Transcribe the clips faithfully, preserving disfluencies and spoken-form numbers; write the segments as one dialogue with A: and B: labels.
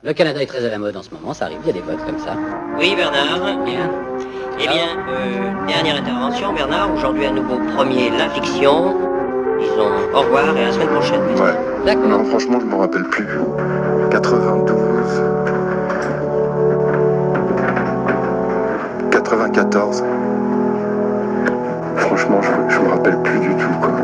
A: Le Canada est très à la mode en ce moment, ça arrive, il y a des votes comme ça.
B: Oui, Bernard.
A: Bien.
B: Eh bien, euh, dernière intervention, Bernard. Aujourd'hui, à nouveau, premier La Fiction. Disons au revoir et à la semaine prochaine.
C: Ouais.
A: D'accord.
C: Non, franchement, je m'en rappelle plus. quatre-vingt-douze. quatre-vingt-quatorze. Franchement, je, je me rappelle plus du tout, quoi.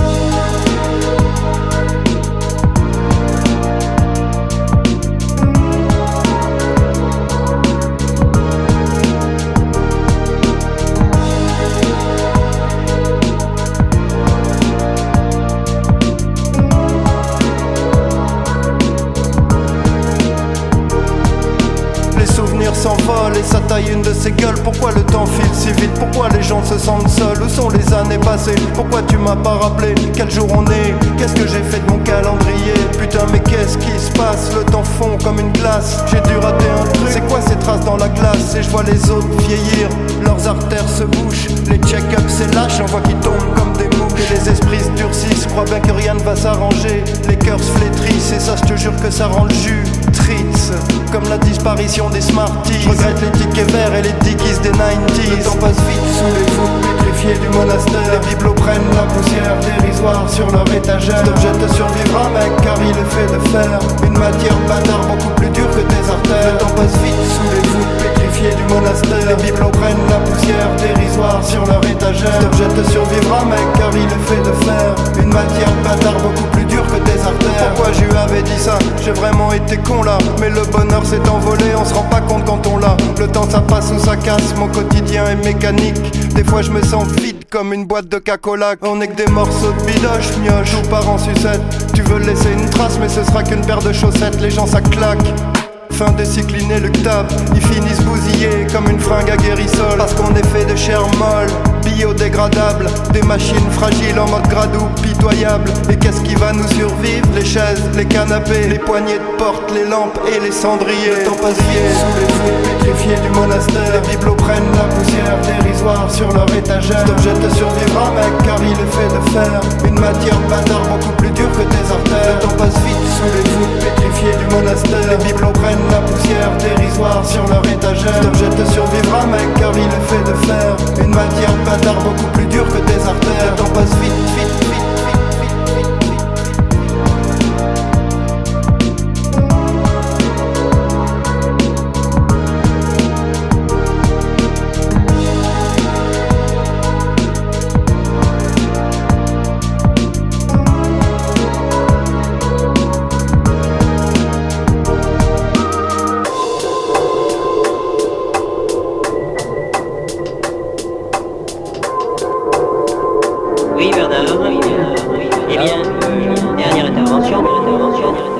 D: S'envole et ça taille une de ses gueules. Pourquoi le temps file si vite? Pourquoi les gens se sentent seuls? Où sont les années passées? Pourquoi tu m'as pas rappelé quel jour on est? Qu'est-ce que j'ai fait de mon calendrier? Putain mais qu'est-ce qui se passe? Le temps fond comme une glace. J'ai dû rater un truc. C'est quoi ces traces dans la glace? Et je vois les autres vieillir, leurs artères se bouchent. Les check-ups c'est lâche, on voit qu'ils tombent comme des mouches. Et les esprits se durcissent, crois bien que rien ne va s'arranger. Les cœurs se flétrissent et ça je te jure que ça rend le jus triste. Comme la disparition des Smarties. Je regrette les tickets verts et les dickies des nineties. Le temps passe vite sous les voûtes pétrifiées du monastère. Les bibelots prennent la poussière dérisoire sur leur étagère. Cet objet te survivra mec car il est fait de fer. Une matière bâtard beaucoup plus dure que tes artères. Le temps passe vite sous les voûtes pétrifiées du monastère. Les bibelots prennent la poussière dérisoire sur leur étagère. Cet objet te survivra mec car il est fait de fer. Une matière bâtard beaucoup plus dure que tes artères. Pourquoi je lui avais dit ça? J'ai vraiment été con là. Mais le bonheur s'est envolé, on se rend pas compte quand on l'a. Le temps ça passe ou ça casse, mon quotidien est mécanique. Des fois je me sens vide comme une boîte de Coca-Cola. On est que des morceaux de bidoche, mioche ou part en sucette. Tu veux laisser une trace mais ce sera qu'une paire de chaussettes. Les gens ça claque. Fin de cycle inéluctable, ils finissent bousillés comme une fringue à guérissol. Parce qu'on est fait de chair molle, biodégradable. Des machines fragiles en mode gradou, pitoyable. Et qu'est-ce qui va nous survivre? Les chaises, les canapés, les poignées de porte, les lampes et les cendriers. Le temps passe vite sous les voûtes pétrifiées du monastère. Les bibelots prennent la poussière dérisoire sur leur étagère. Cet objet te survivra mec car il est fait de fer. Une matière bâtard beaucoup plus dure que tes artères. Le temps passe vite sous les voûtes pétrifiées du monastère. Les bibelots prennent la poussière dérisoire sur leur étagère. Cet objet te survivra mec car il est fait de fer. Une matière bâtard beaucoup plus dure que tes artères. Le temps passe vite, vite, vite.
B: Oui, Bernard. Oui, Bernard. Eh bien, euh, dernière intervention, dernière intervention.